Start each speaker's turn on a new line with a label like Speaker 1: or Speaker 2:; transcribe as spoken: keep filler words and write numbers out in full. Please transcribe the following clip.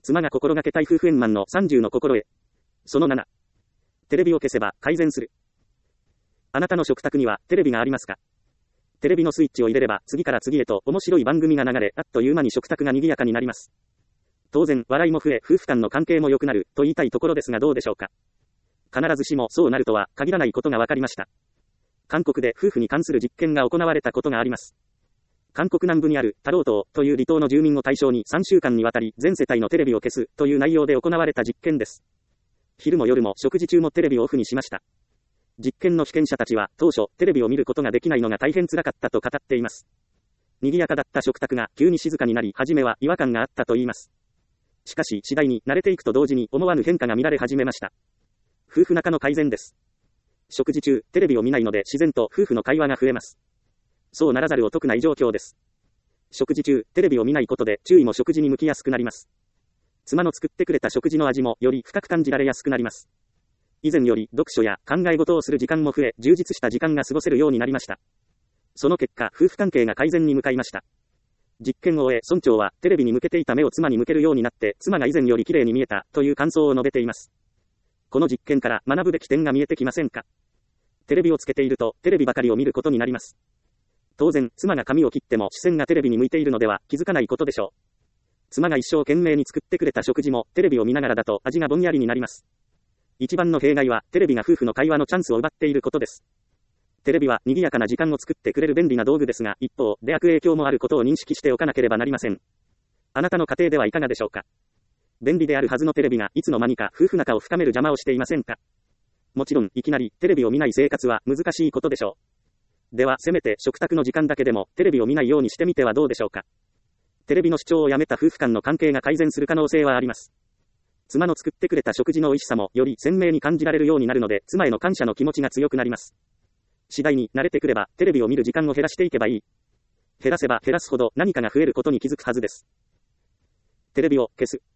Speaker 1: 妻が心がけたい夫婦円満のさんじゅうの心得。そのなな。テレビを消せば改善する。あなたの食卓にはテレビがありますか？テレビのスイッチを入れれば次から次へと面白い番組が流れ、あっという間に食卓が賑やかになります。当然、笑いも増え、夫婦間の関係も良くなる、と言いたいところですがどうでしょうか。必ずしもそうなるとは限らないことが分かりました。韓国で夫婦に関する実験が行われたことがあります。韓国南部にある太郎島という離島の住民を対象にさんしゅうかんにわたり全世帯のテレビを消すという内容で行われた実験です。昼も夜も食事中もテレビをオフにしました。実験の被験者たちは当初テレビを見ることができないのが大変辛かったと語っています。賑やかだった食卓が急に静かになり初めは違和感があったと言います。しかし次第に慣れていくと同時に思わぬ変化が見られ始めました。夫婦仲の改善です。食事中テレビを見ないので自然と夫婦の会話が増えます。そうならざるを得ない状況です。食事中テレビを見ないことで注意も食事に向きやすくなります。妻の作ってくれた食事の味もより深く感じられやすくなります。以前より読書や考え事をする時間も増え、充実した時間が過ごせるようになりました。その結果、夫婦関係が改善に向かいました。実験を終え、村長はテレビに向けていた目を妻に向けるようになって、妻が以前より綺麗に見えたという感想を述べています。この実験から学ぶべき点が見えてきませんか？テレビをつけていると、テレビばかりを見ることになります。当然、妻が髪を切っても視線がテレビに向いているのでは気づかないことでしょう。妻が一生懸命に作ってくれた食事もテレビを見ながらだと味がぼんやりになります。一番の弊害はテレビが夫婦の会話のチャンスを奪っていることです。テレビは賑やかな時間を作ってくれる便利な道具ですが、一方で悪影響もあることを認識しておかなければなりません。あなたの家庭ではいかがでしょうか。便利であるはずのテレビがいつの間にか夫婦仲を深める邪魔をしていませんか。もちろんいきなりテレビを見ない生活は難しいことでしょう。ではせめて食卓の時間だけでもテレビを見ないようにしてみてはどうでしょうか。テレビの視聴をやめた夫婦間の関係が改善する可能性はあります。妻の作ってくれた食事の美味しさもより鮮明に感じられるようになるので、妻への感謝の気持ちが強くなります。次第に慣れてくれば、テレビを見る時間を減らしていけばいい。減らせば減らすほど何かが増えることに気づくはずです。テレビを消す。